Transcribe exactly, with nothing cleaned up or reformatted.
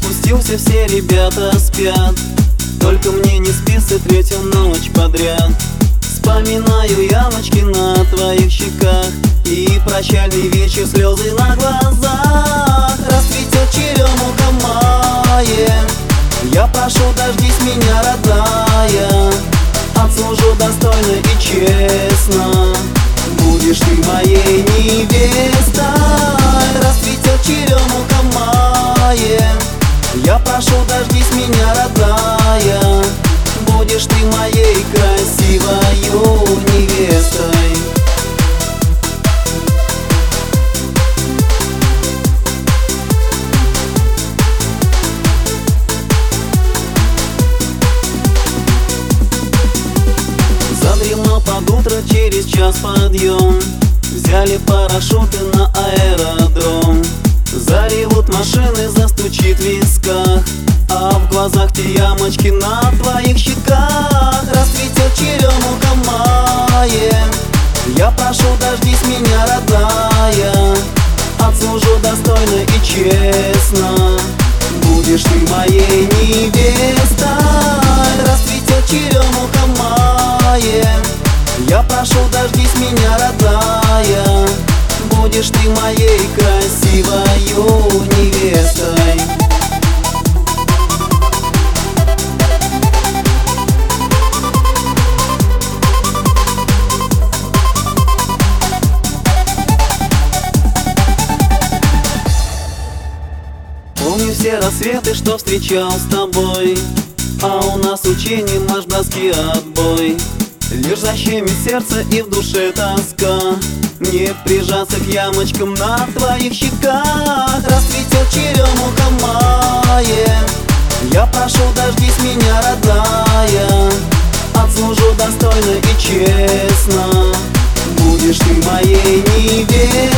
спустился, все ребята спят, только мне не спится третью ночь подряд. Вспоминаю ямочки на твоих щеках и прощальный вечер, слезы на глазах. Расцветет черемуха мае, я прошу, дождись меня, родная. Отслужу достойно и честно, будешь ты моей невестой. Расцветет черемуха мае, я прошу, дождись меня, родная. Будешь ты моей красивою невестой. Задремал под утро, через час подъем. Взяли парашюты на аэродром. Заревут машины, застучит в висках, а в глазах те ямочки на твоих щеках. Расцветет черемуха мае, я прошу, дождись меня, родная. Отслужу достойно и честно, будешь ты моей невестой. Расцветет черемуха мае, я прошу, дождись меня, родная. Будешь ты моей красивою невестой. Помню все рассветы, что встречал с тобой, а у нас учение, марш-броски, отбой. Лишь защемит сердце и в душе тоска, мне прижаться к ямочкам на твоих щеках. Расцветет черемуха мае, я прошу, дождись меня, родная. Отслужу достойно и честно, будешь ты моей невестой.